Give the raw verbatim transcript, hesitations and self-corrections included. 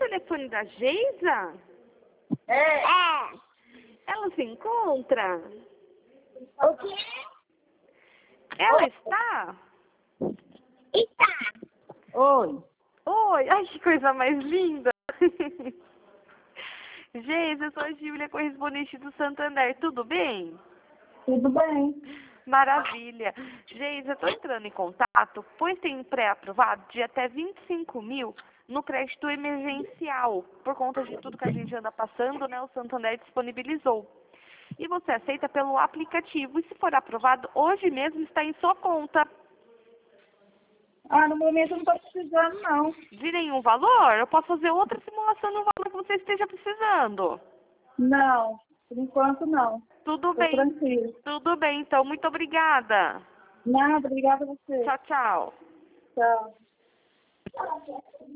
telefone da Geisa? É. É. Ela se encontra? O quê? Ela está? Está. Oi. Oi, ai que coisa mais linda. Geisa, eu sou a Júlia, correspondente do Santander, tudo bem? Tudo bem. Maravilha. Geisa, eu estou entrando em contato, pois tem pré-aprovado de até vinte e cinco mil no crédito emergencial. Por conta de tudo que a gente anda passando, né, o Santander disponibilizou. E você aceita pelo aplicativo. E se for aprovado, hoje mesmo está em sua conta. Ah, no momento eu não estou precisando, não. De nenhum valor? Eu posso fazer outra simulação no valor que você esteja precisando. Não, por enquanto não. Tudo Estou bem. tranquilo. Tudo bem, então. Muito obrigada. Nada, obrigada a você. Tchau, tchau. Tchau.